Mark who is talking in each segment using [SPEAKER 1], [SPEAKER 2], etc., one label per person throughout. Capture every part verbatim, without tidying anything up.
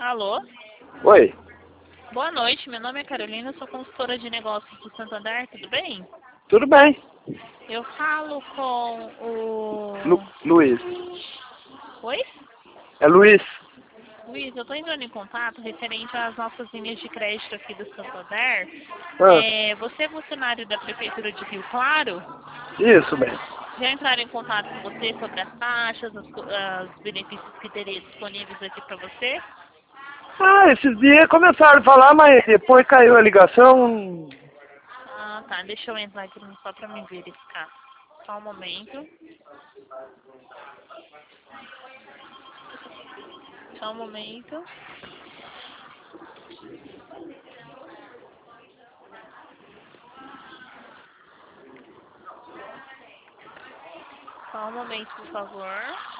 [SPEAKER 1] Alô?
[SPEAKER 2] Oi,
[SPEAKER 1] Boa noite, meu nome é Carolina, eu sou consultora de negócios do Santander, tudo bem?
[SPEAKER 2] tudo bem?
[SPEAKER 1] Eu falo com o...
[SPEAKER 2] Lu, Luiz.
[SPEAKER 1] Oi?
[SPEAKER 2] É Luiz.
[SPEAKER 1] Luiz, eu estou entrando em contato referente às nossas linhas de crédito aqui do Santander.
[SPEAKER 2] Ah,
[SPEAKER 1] É, você é funcionário da Prefeitura de Rio Claro?
[SPEAKER 2] isso, bem.
[SPEAKER 1] Já entraram em contato com você sobre as taxas, os, os benefícios que teria disponíveis aqui para você?
[SPEAKER 2] Ah, esses dias começaram a falar, mas depois caiu a ligação.
[SPEAKER 1] Ah, tá. Deixa eu entrar aqui só para me verificar. Só um momento. Só um momento. Só um momento, por favor.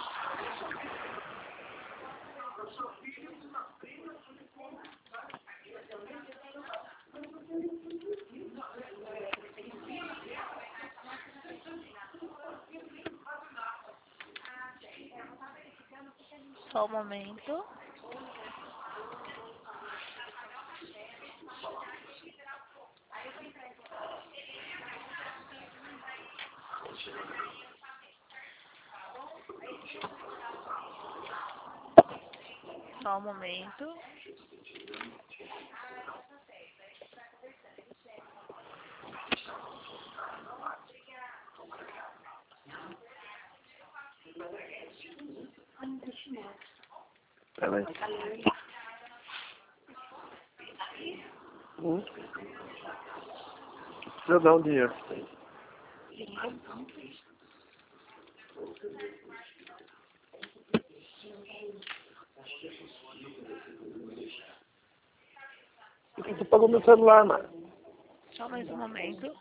[SPEAKER 1] Só um momento. Só um momento.
[SPEAKER 2] Peraí. Hum. Deixa eu dar um dinheiro. Por que você pagou meu celular, mano?
[SPEAKER 1] Só mais um momento.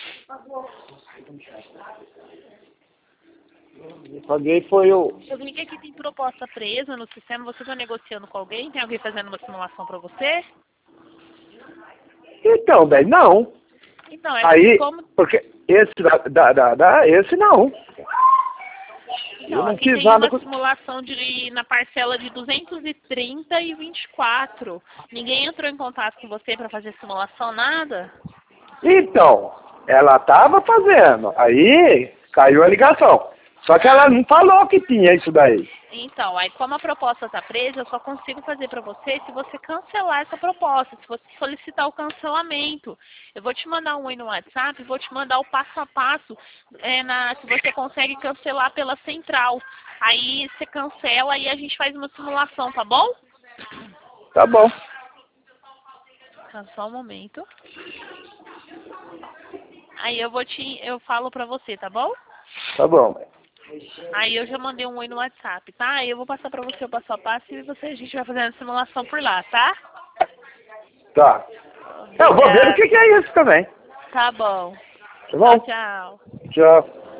[SPEAKER 2] Eu paguei foi o...
[SPEAKER 1] Eu vi que aqui tem proposta presa no sistema. Você está negociando com alguém? Tem alguém fazendo uma simulação para você?
[SPEAKER 2] Então, bem, não.
[SPEAKER 1] Então, é porque
[SPEAKER 2] Aí,
[SPEAKER 1] como...
[SPEAKER 2] porque esse da, da, da, da esse não. Eu
[SPEAKER 1] Então,
[SPEAKER 2] não
[SPEAKER 1] aqui
[SPEAKER 2] fiz
[SPEAKER 1] tem
[SPEAKER 2] nada
[SPEAKER 1] uma
[SPEAKER 2] com...
[SPEAKER 1] simulação de, na parcela de duzentos e trinta e vinte e quatro. Ninguém entrou em contato com você para fazer simulação, nada?
[SPEAKER 2] Então, ela tava fazendo, aí caiu a ligação. Só que ela
[SPEAKER 1] Ah,
[SPEAKER 2] não falou que tinha isso daí.
[SPEAKER 1] então, aí como a proposta está presa, eu só consigo fazer para você se você cancelar essa proposta, se você solicitar o cancelamento. Eu vou te mandar um oi no WhatsApp, vou te mandar o passo a passo é, na, que você consegue cancelar pela central. Aí você cancela e a gente faz uma simulação, tá bom?
[SPEAKER 2] Tá bom,
[SPEAKER 1] Tá, só um momento. Aí eu vou te, eu falo pra você, tá bom?
[SPEAKER 2] tá bom.
[SPEAKER 1] Aí eu já mandei um oi no WhatsApp, tá? Aí eu vou passar pra você o passo a passo e você, a gente vai fazendo a simulação por lá, tá?
[SPEAKER 2] Tá. Eu vou ver o
[SPEAKER 1] Obrigada.
[SPEAKER 2] que que é isso também.
[SPEAKER 1] Tá bom.
[SPEAKER 2] Tá
[SPEAKER 1] Tchau,
[SPEAKER 2] bom?
[SPEAKER 1] tchau.
[SPEAKER 2] Tchau.